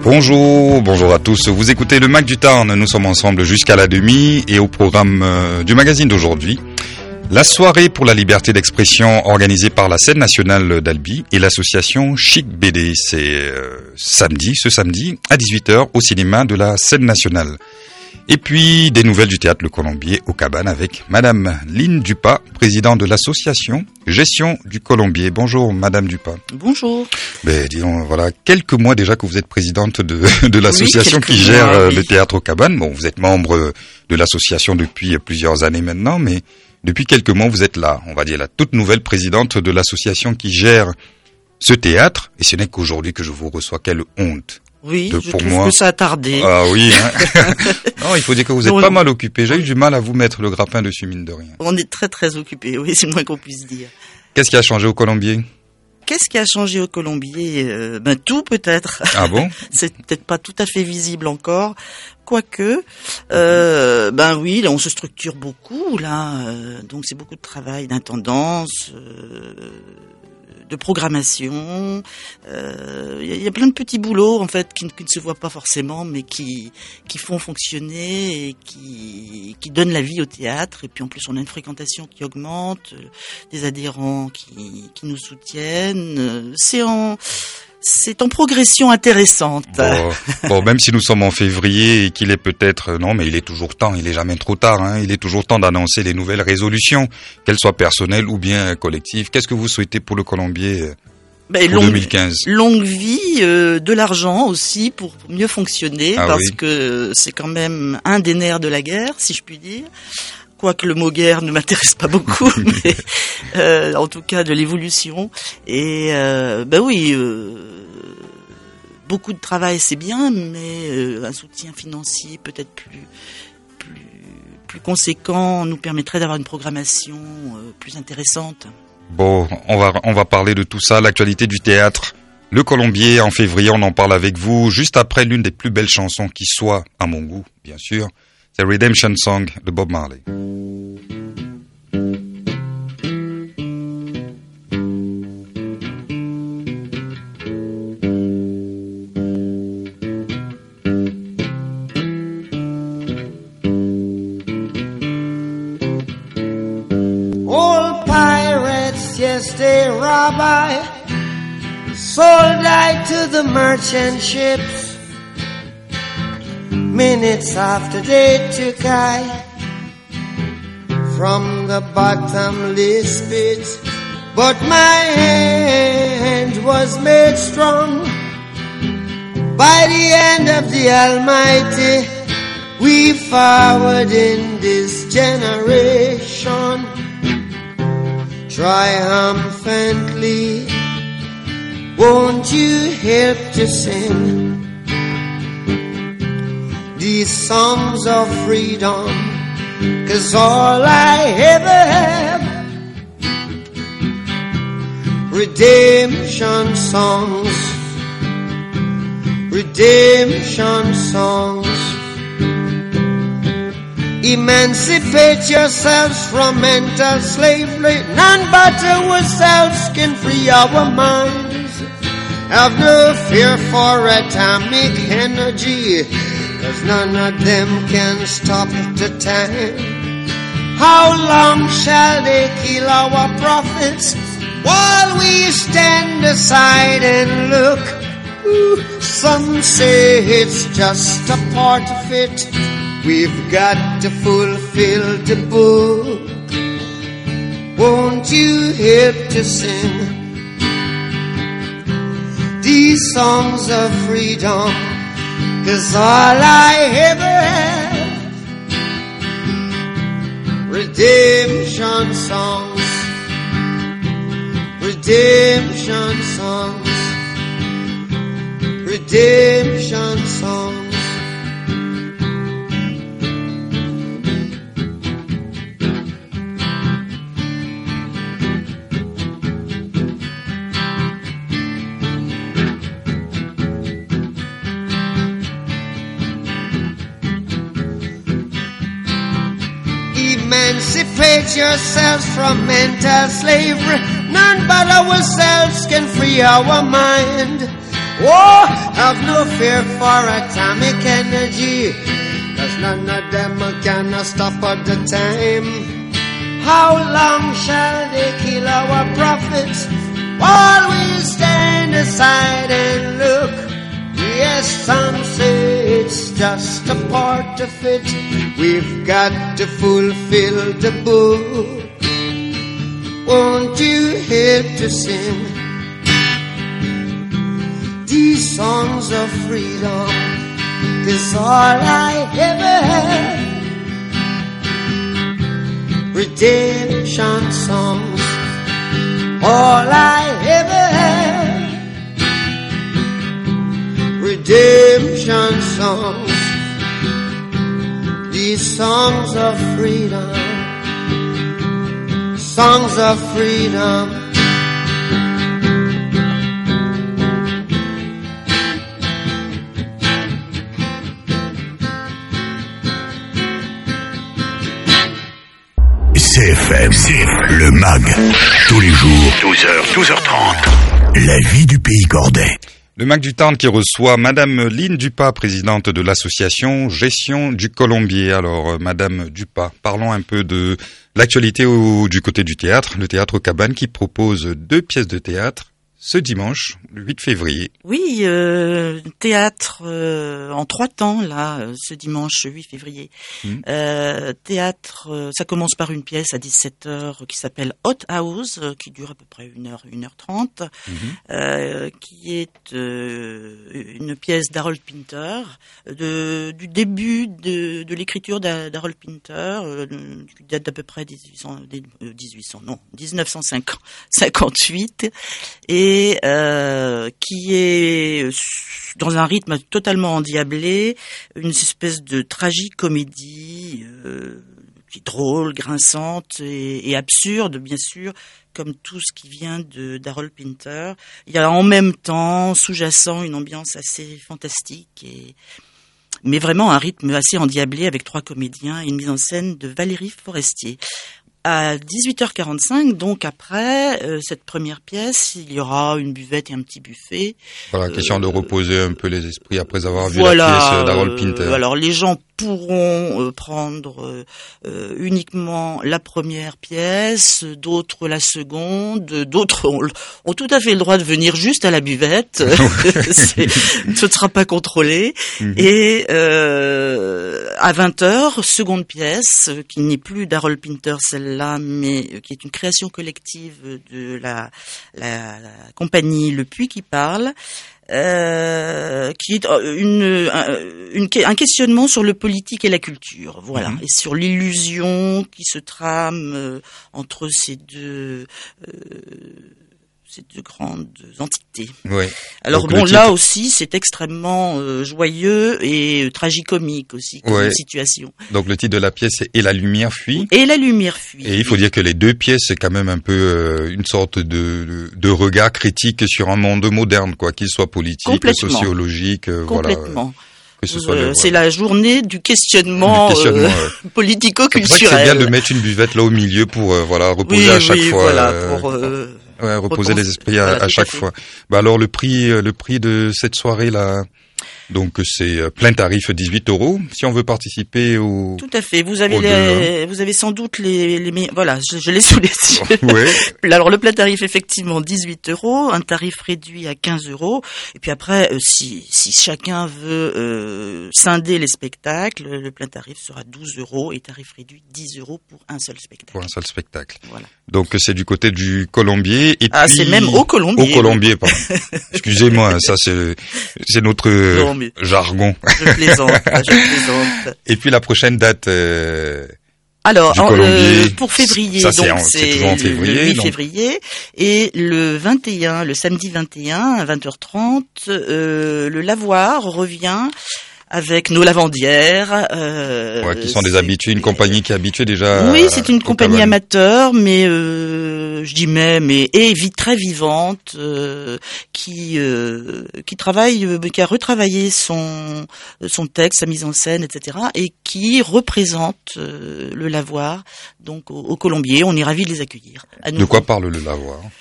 Bonjour à tous. Vous écoutez le Mac du Tarn. Nous sommes ensemble jusqu'à la demi et au programme du magazine d'aujourd'hui. La soirée pour la liberté d'expression organisée par la scène nationale d'Albi et l'association Chic BD. C'est ce samedi à 18h au cinéma de la scène nationale. Et puis des nouvelles du théâtre Le Colombier au Cabane avec Madame Lynne Dupas, présidente de l'association Gestion du Colombier. Bonjour Madame Dupas. Bonjour. Disons, voilà, quelques mois déjà que vous êtes présidente de l'association qui gère le théâtre au Cabane. Bon, vous êtes membre de l'association depuis plusieurs années maintenant, mais depuis quelques mois vous êtes là, on va dire la toute nouvelle présidente de l'association qui gère ce théâtre. Et ce n'est qu'aujourd'hui que je vous reçois. Quelle honte. Oui, je trouve que ça a tardé. Ah oui, hein. Non, il faut dire que vous êtes pas mal occupé. J'ai eu du mal à vous mettre le grappin dessus, mine de rien. On est très très occupé, oui, c'est le moins qu'on puisse dire. Qu'est-ce qui a changé au Colombier ? Qu'est-ce qui a changé au Colombier ? Tout peut-être. Ah bon ? C'est peut-être pas tout à fait visible encore. Quoique, oui, là, on se structure beaucoup, là. Donc c'est beaucoup de travail d'intendance, de programmation. Il y a plein de petits boulots en fait qui ne se voient pas forcément, mais qui font fonctionner et qui donnent la vie au théâtre. Et puis en plus on a une fréquentation qui augmente, des adhérents qui nous soutiennent. C'est en progression intéressante. Bon, même si nous sommes en février et qu'il est peut-être... Non, mais il est toujours temps, il est jamais trop tard. Hein, il est toujours temps d'annoncer les nouvelles résolutions, qu'elles soient personnelles ou bien collectives. Qu'est-ce que vous souhaitez pour le Colombier pour 2015 ? Longue vie, de l'argent aussi pour mieux fonctionner, parce que c'est quand même un des nerfs de la guerre, si je puis dire. Quoique le mot guerre ne m'intéresse pas beaucoup, mais en tout cas de l'évolution. Et beaucoup de travail c'est bien, mais un soutien financier peut-être plus conséquent nous permettrait d'avoir une programmation plus intéressante. Bon, on va parler de tout ça, l'actualité du théâtre. Le Colombier en février, on en parle avec vous juste après l'une des plus belles chansons qui soit à mon goût, bien sûr. C'est Redemption Song de Bob Marley. Old pirates, yes, they rob I, sold I to the merchant ships. Minutes after they took I from the bottomless pit, but my hand was made strong by the hand of the Almighty. We forward in this generation triumphantly. Won't you help to sing these songs of freedom, 'cause all I ever have, redemption songs, redemption songs. Emancipate yourselves from mental slavery, none but ourselves can free our minds. Have no fear for atomic energy, 'cause none of them can stop the time. How long shall they kill our prophets while we stand aside and look? Ooh, some say it's just a part of it. We've got to fulfill the book. Won't you help to sing these songs of freedom? 'Cause all I ever have, redemption songs, redemption songs, redemption songs. Emancipate yourselves from mental slavery. None but ourselves can free our mind. Oh, have no fear for atomic energy, 'cause none of them can stop at the time. How long shall they kill our prophets while we stand aside and look? Yes, some say it's just a part of it. We've got to fulfill the book. Won't you help to sing these songs of freedom? 'Cause all I ever had, redemption songs, all I ever had, redemption songs, these songs of freedom, songs of freedom. CFM, le MAG, tous les jours, 12h, 12h30, la vie du pays cordais. Le MAG du Tarn qui reçoit Madame Lynne Dupas, présidente de l'association Gestion du Colombier. Alors, Madame Dupas, parlons un peu de l'actualité du côté du théâtre. Le Théâtre Cabane qui propose 2 pièces de théâtre ce dimanche, le 8 février. Oui, théâtre en 3 temps, là, ce dimanche 8 février. Théâtre, ça commence par une pièce à 17h qui s'appelle Hot House, qui dure à peu près 1h30, qui est une pièce d'Harold Pinter, du début de l'écriture d'Harold Pinter, qui date d'à peu près 1958, et qui est dans un rythme totalement endiablé, une espèce de tragicomédie qui est drôle, grinçante et absurde, bien sûr, comme tout ce qui vient d'Harold Pinter. Il y a en même temps, sous-jacent, une ambiance assez fantastique, mais vraiment un rythme assez endiablé avec 3 comédiens et une mise en scène de Valérie Forestier. À 18h45, donc après cette première pièce, il y aura une buvette et un petit buffet. Voilà, question de reposer un peu les esprits après avoir vu la pièce d'Harold Pinter. Alors les gens pourront prendre uniquement la première pièce, d'autres la seconde, d'autres ont tout à fait le droit de venir juste à la buvette. Ce ne sera pas contrôlé. Et à 20h, seconde pièce, qui n'est plus d'Harold Pinter celle-là, mais qui est une création collective de la compagnie Le Puits qui parle. Qui est un questionnement sur le politique et la culture, voilà, et sur l'illusion qui se trame entre ces deux grandes entités. Ouais. Alors donc, bon, là aussi, c'est extrêmement joyeux et tragicomique aussi comme situation. Donc le titre de la pièce c'est Et la lumière fuit. Et la lumière fuit. Et il faut dire que les 2 pièces c'est quand même un peu une sorte de regard critique sur un monde moderne, quoi, qu'il soit politique, sociologique, complètement. Voilà. C'est la journée du questionnement, politico-culturel. C'est bien de mettre une buvette là au milieu pour reposer à chaque fois. Voilà, pour reposer les esprits à chaque fois. Bah alors le prix de cette soirée là, donc c'est plein tarif 18 € si on veut participer au. Tout à fait. Vous avez sans doute les voilà, je l'ai sous les yeux. Ouais. Alors le plein tarif effectivement 18 €, un tarif réduit à 15 €. Et puis après, si chacun veut scinder les spectacles, le plein tarif sera 12 € et tarif réduit 10 € pour un seul spectacle. Pour un seul spectacle. Voilà. Donc c'est du côté du Colombier. Et puis, c'est même au Colombier. Au Colombier, pardon. Excusez-moi, ça c'est notre jargon. Je plaisante. Et puis la prochaine date. Alors, pour février, ça, donc c'est toujours en février, le 8 février, et le samedi 21 à 20h30, le Lavoir revient avec nos lavandières. Qui sont des habitués, une compagnie qui est habituée déjà. Oui, c'est une compagnie amateur, mais je dis très vivante, qui travaille, qui a retravaillé son texte, sa mise en scène, etc., et qui représente le Lavoir, donc au Colombier. On est ravis de les accueillir. De quoi parle le Lavoir?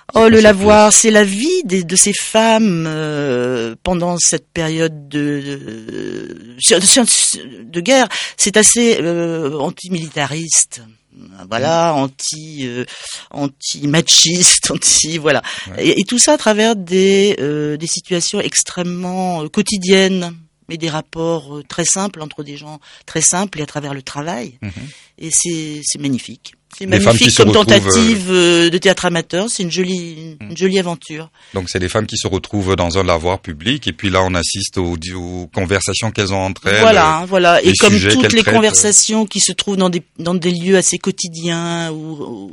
Oh, le lavoir, c'est la vie de ces femmes pendant cette période de guerre. C'est assez antimilitariste. Voilà, anti-machiste, voilà. Ouais. Et tout ça à travers des situations extrêmement quotidiennes, mais des rapports très simples entre des gens très simples et à travers le travail. Et c'est magnifique. C'est magnifique comme tentative de théâtre amateur. C'est une jolie aventure. Donc c'est des femmes qui se retrouvent dans un lavoir public et puis là on assiste aux conversations qu'elles ont entre elles. Voilà. Et comme toutes les conversations qui se trouvent dans des lieux assez quotidiens ou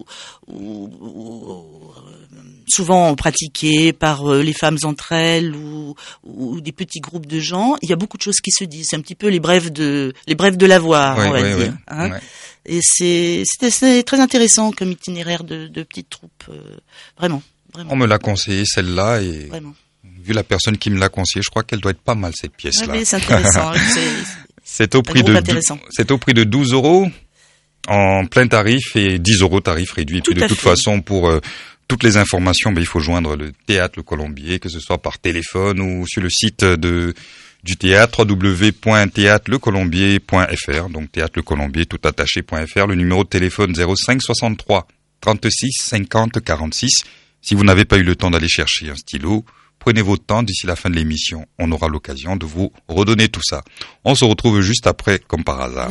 souvent pratiquées par les femmes entre elles ou des petits groupes de gens, il y a beaucoup de choses qui se disent. C'est un petit peu les brèves de lavoir, on va dire. Hein. Ouais. Et c'est très intéressant comme itinéraire de petite troupe, vraiment. On me l'a conseillé celle-là et vraiment. Vu la personne qui me l'a conseillé, je crois qu'elle doit être pas mal cette pièce-là. Oui, c'est intéressant. C'est au prix de 12 € en plein tarif et 10 € tarif réduit. Et puis de toute façon pour toutes les informations, il faut joindre le Théâtre Le Colombier, que ce soit par téléphone ou sur le site du théâtre, www.théâtrelecolombier.fr, donc Théâtre Le Colombier, tout attaché.fr, le numéro de téléphone 05 63 36 50 46. Si vous n'avez pas eu le temps d'aller chercher un stylo, prenez votre temps, d'ici la fin de l'émission, on aura l'occasion de vous redonner tout ça. On se retrouve juste après, comme par hasard.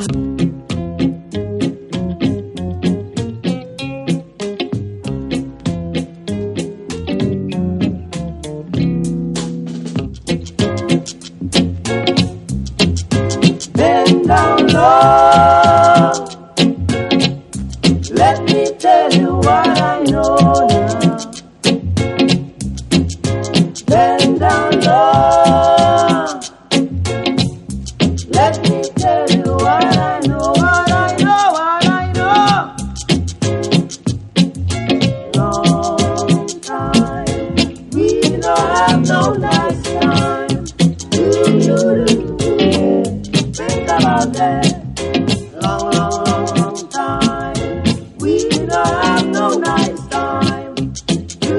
Down low. Let me tell you what I know now. Bend down low. Let me tell you what I know, what I know, what I know. Long time we don't have no nice time. Do. Think about that. Long time. We don't have no nice time. Do.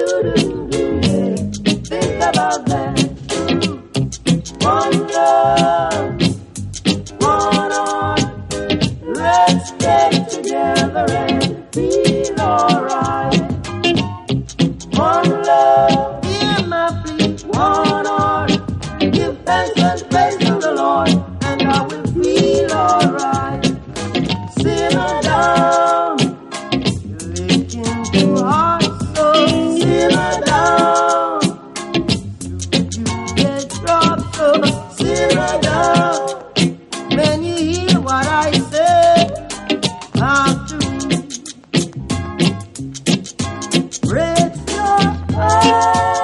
Think about that. One love, one heart. Let's stay together and feel alright. One love, hear my plea. One heart, give thanks and praise to the Lord. And I will feel alright. Simmer down, you're aching too hard, so simmer down. You get dropped, so simmer down. When you hear what I say, have to rest your heart.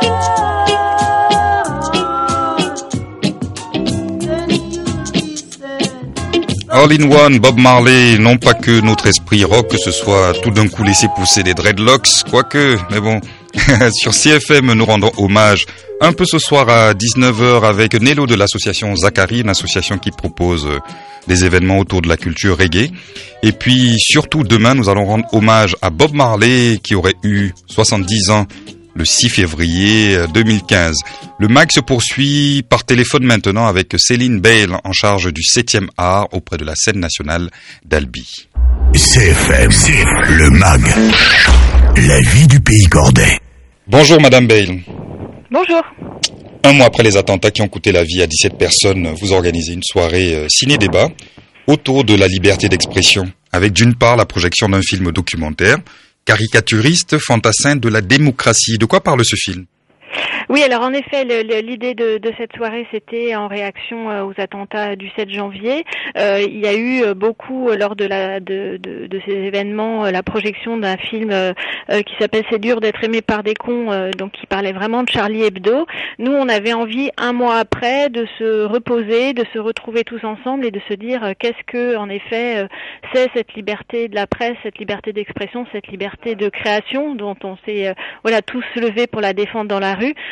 All in One, Bob Marley, non pas que notre esprit rock, que ce soit tout d'un coup laisser pousser des dreadlocks, quoique, mais bon, sur CFM nous rendons hommage un peu ce soir à 19h avec Nello de l'association Zachary, une association qui propose des événements autour de la culture reggae. Et puis surtout demain nous allons rendre hommage à Bob Marley qui aurait eu 70 ans le 6 février 2015. Le MAG se poursuit par téléphone maintenant avec Céline Bale en charge du 7e art auprès de la scène nationale d'Albi. CFM, le MAG, la vie du pays cordais. Bonjour Madame Bale. Bonjour. Un mois après les attentats qui ont coûté la vie à 17 personnes, vous organisez une soirée ciné-débat autour de la liberté d'expression, avec d'une part la projection d'un film documentaire, caricaturiste, fantassin de la démocratie. De quoi parle ce film ? Oui, alors en effet, l'idée de cette soirée, c'était en réaction aux attentats du 7 janvier. Il y a eu beaucoup lors de ces événements la projection d'un film qui s'appelle C'est dur d'être aimé par des cons, donc qui parlait vraiment de Charlie Hebdo. Nous, on avait envie un mois après de se reposer, de se retrouver tous ensemble et de se dire qu'est-ce que en effet c'est cette liberté de la presse, cette liberté d'expression, cette liberté de création dont on s'est tous levés pour la défendre dans la rue.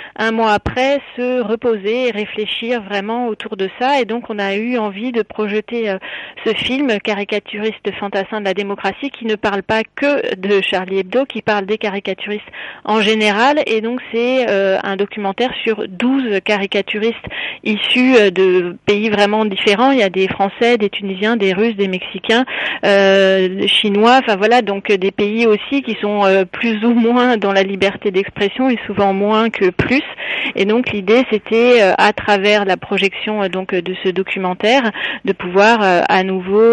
un mois après, se reposer et réfléchir vraiment autour de ça. Et donc, on a eu envie de projeter ce film caricaturiste fantassin de la démocratie qui ne parle pas que de Charlie Hebdo, qui parle des caricaturistes en général. Et donc, c'est un documentaire sur 12 caricaturistes issus de pays vraiment différents. Il y a des Français, des Tunisiens, des Russes, des Mexicains, des Chinois, enfin voilà, donc des pays aussi qui sont plus ou moins dans la liberté d'expression et souvent moins que plus. Et donc l'idée c'était à travers la projection donc de ce documentaire de pouvoir à nouveau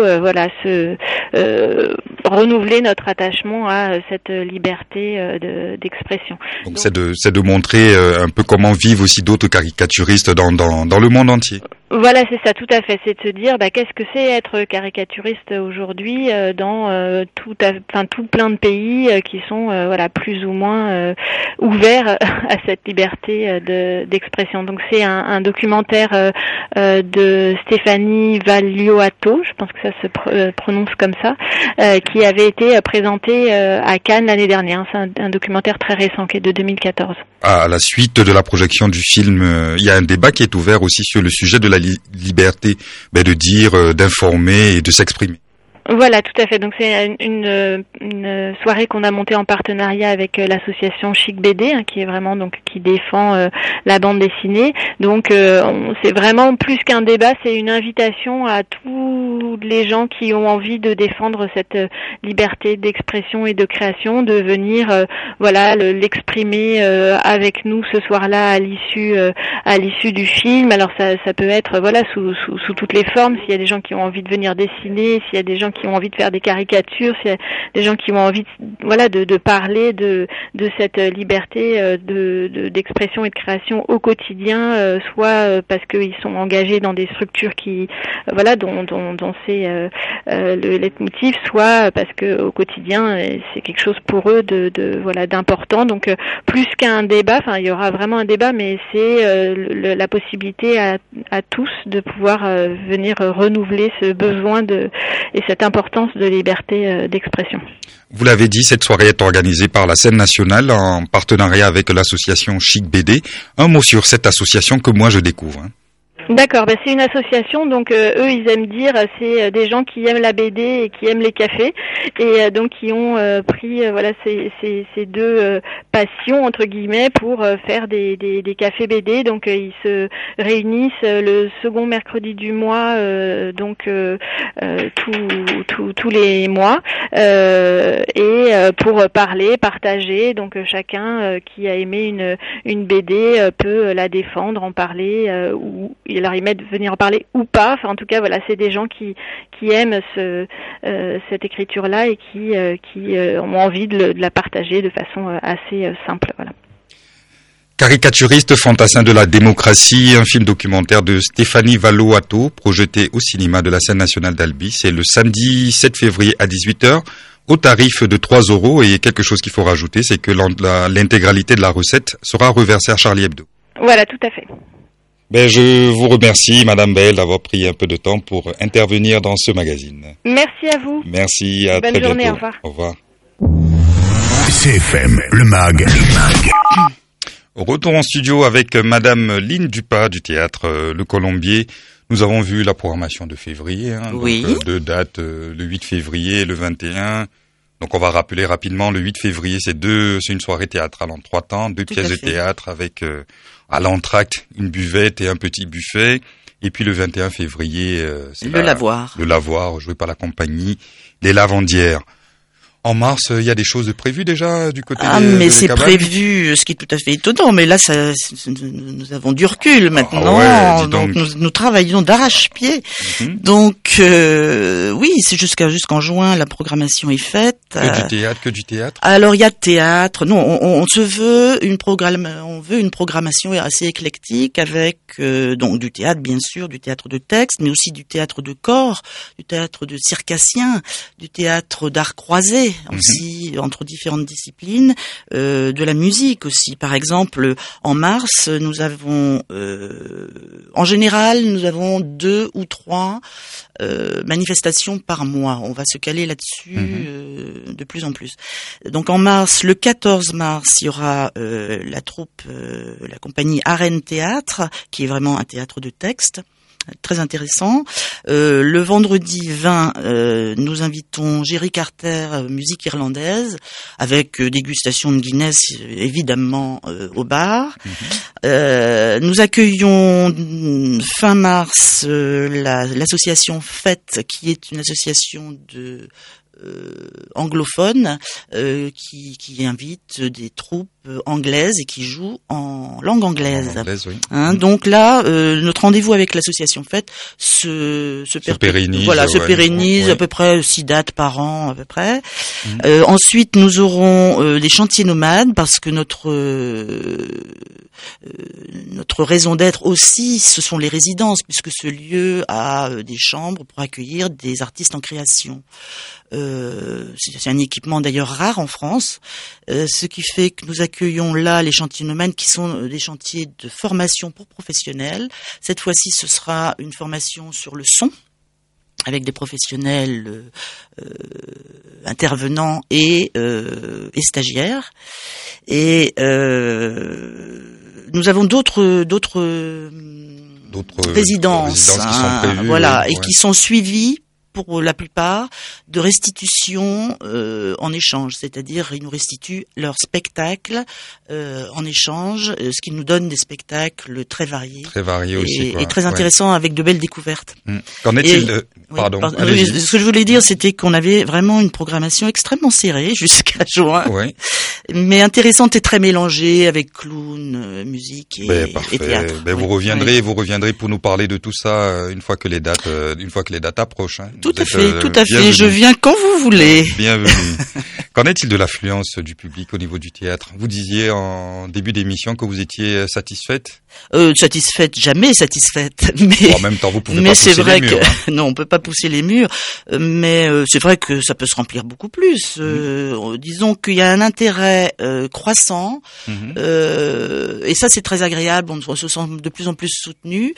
renouveler notre attachement à cette liberté d'expression. Donc c'est de montrer un peu comment vivent aussi d'autres caricaturistes dans le monde entier. Voilà, c'est ça, tout à fait. C'est de se dire, qu'est-ce que c'est être caricaturiste aujourd'hui dans tout plein de pays qui sont plus ou moins ouverts à cette liberté d'expression. Donc c'est un documentaire de Stéphanie Vallioato, je pense que ça se prononce comme ça, qui avait été présenté à Cannes l'année dernière. C'est un documentaire très récent qui est de 2014. À la suite de la projection du film, il y a un débat qui est ouvert aussi sur le sujet de la liberté de dire, d'informer et de s'exprimer. Voilà, tout à fait. Donc c'est une soirée qu'on a montée en partenariat avec l'association Chic BD, qui est vraiment qui défend la bande dessinée. Donc c'est vraiment plus qu'un débat, c'est une invitation à tous les gens qui ont envie de défendre cette liberté d'expression et de création, de venir l'exprimer avec nous ce soir-là à l'issue du film. Alors ça peut être sous toutes les formes. S'il y a des gens qui ont envie de venir dessiner, s'il y a des gens qui ont envie de faire des caricatures, s'il y a des gens qui ont envie de parler de cette liberté d'expression et de création au quotidien, soit parce qu'ils sont engagés dans des structures dont c'est le leitmotiv, soit parce que au quotidien c'est quelque chose pour eux d'important. Donc plus qu'un débat, il y aura vraiment un débat, mais c'est la possibilité à tous de pouvoir venir renouveler ce besoin et cette importance de liberté d'expression. Vous l'avez dit, cette soirée est organisée par la Scène nationale en partenariat avec l'association Chic BD. Un mot sur cette association que moi je découvre. D'accord, c'est une association, donc eux ils aiment dire c'est des gens qui aiment la BD et qui aiment les cafés, et donc qui ont pris ces deux passions entre guillemets pour faire des cafés BD. Donc ils se réunissent le second mercredi du mois, tous les mois, et pour partager. Donc chacun qui a aimé une BD peut la défendre, en parler ou alors ils mettent venir en parler ou pas. Enfin, en tout cas, c'est des gens qui aiment cette écriture-là et qui ont envie de la partager de façon assez simple. Voilà. Caricaturiste fantassin de la démocratie, un film documentaire de Stéphanie Vallioato, projeté au cinéma de la Scène nationale d'Albi. C'est le samedi 7 février à 18h. Au tarif de 3 €, et quelque chose qu'il faut rajouter, c'est que l'intégralité de la recette sera reversée à Charlie Hebdo. Voilà, tout à fait. Je vous remercie, Madame Bell, d'avoir pris un peu de temps pour intervenir dans ce magazine. Merci à vous. Merci, à Bonne très journée, bientôt. Au revoir. CFM, le MAG. Retour en studio avec Madame Lynne Dupas du théâtre Le Colombier. Nous avons vu la programmation de février, oui. Donc, deux dates, le 8 février et le 21. Donc on va rappeler rapidement, le 8 février, c'est une soirée théâtrale en 3 temps, 2 pièces de théâtre avec à l'entracte une buvette et un petit buffet. Et puis le 21 février, c'est le Lavoir. Le Lavoir, joué par la compagnie Les Lavandières. En mars, il y a des choses prévues déjà du côté mais c'est prévu, ce qui est tout à fait étonnant. Mais là, nous avons du recul maintenant. Donc nous travaillons d'arrache-pied. Mm-hmm. Donc oui, c'est jusqu'en juin, la programmation est faite. Que du théâtre. Alors il y a théâtre. Non, on veut une programmation assez éclectique avec donc du théâtre bien sûr, du théâtre de texte, mais aussi du théâtre de corps, du théâtre de circassien, du théâtre d'art croisé. aussi entre différentes disciplines, de la musique aussi. Par exemple, en mars, nous avons, en général, nous avons 2 ou 3 manifestations par mois. On va se caler là-dessus de plus en plus. Donc en mars, le 14 mars, il y aura la troupe, la compagnie Arène Théâtre, qui est vraiment un théâtre de texte. Très intéressant. Le vendredi 20, nous invitons Jerry Carter, musique irlandaise, avec dégustation de Guinness, évidemment, au bar. Nous accueillons fin mars l'association Fête, qui est une association de anglophone qui invite des troupes anglaises et qui joue en langue anglaise. Oui. Donc là, notre rendez-vous avec l'association Fête se pérennise. Voilà, se pérennise à peu près 6 dates par an à peu près. Ensuite, nous aurons les chantiers nomades parce que notre raison d'être aussi, ce sont les résidences, puisque ce lieu a des chambres pour accueillir des artistes en création. C'est un équipement d'ailleurs rare en France, ce qui fait que nous accueillons là les chantiers nomades qui sont des chantiers de formation pour professionnels. Cette fois-ci, ce sera une formation sur le son, avec des professionnels intervenants et stagiaires. Et nous avons d'autres résidences qui sont prévues, voilà, et qui sont suivies pour la plupart de restitution en échange, c'est-à-dire ils nous restituent leurs spectacles en échange, ce qui nous donne des spectacles très variés aussi, et très intéressants avec de belles découvertes. Qu'en est-il de... Pardon. Ce que je voulais dire, c'était qu'on avait vraiment une programmation extrêmement serrée jusqu'à juin, mais intéressante et très mélangée avec clown, musique et théâtre. Vous reviendrez pour nous parler de tout ça une fois que les dates approchent. Tout à fait. Je viens quand vous voulez. Bienvenue. Qu'en est-il de l'affluence du public au niveau du théâtre? Vous disiez en début d'émission que vous étiez satisfaite? Jamais satisfaite. Mais en même temps, vous pouvez pas pousser les murs. Non, on peut pas pousser les murs. Mais c'est vrai que ça peut se remplir beaucoup plus. Disons qu'il y a un intérêt croissant. Et ça, c'est très agréable. On se sent de plus en plus soutenu.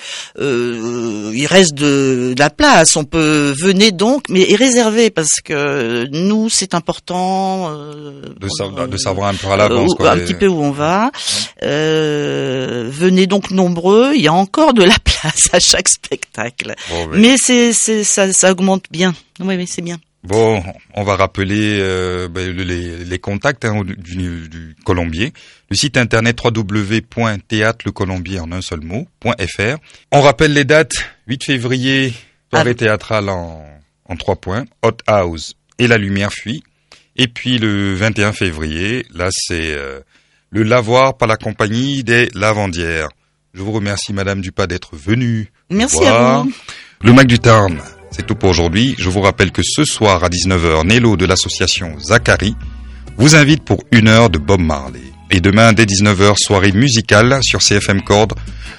Il reste de la place. On peut venir donc, mais est réservé parce que nous, c'est important de savoir un peu à l'avance, un petit peu où on va. Venez donc nombreux. Il y a encore de la place à chaque spectacle, mais ça augmente bien. Oui, c'est bien. Bon, on va rappeler les contacts du Colombier. Le site internet www.théâtrecolombier en un seul mot.fr. On rappelle les dates. 8 février, soirée théâtrale en 3 points. Hot House et La Lumière fuit. Et puis le 21 février, là c'est le Lavoir par la compagnie des Lavandières. Je vous remercie Madame Dupas d'être venue. Merci à vous. Le Mac du Tarn, c'est tout pour aujourd'hui. Je vous rappelle que ce soir à 19h, Nello de l'association Zachary vous invite pour 1 heure de Bob Marley. Et demain dès 19h, soirée musicale sur CFM Chord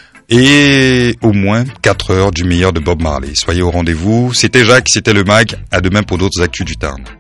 et au moins 4 heures du meilleur de Bob Marley. Soyez au rendez-vous. C'était Jacques, c'était le Mag. À demain pour d'autres actus du Tarn.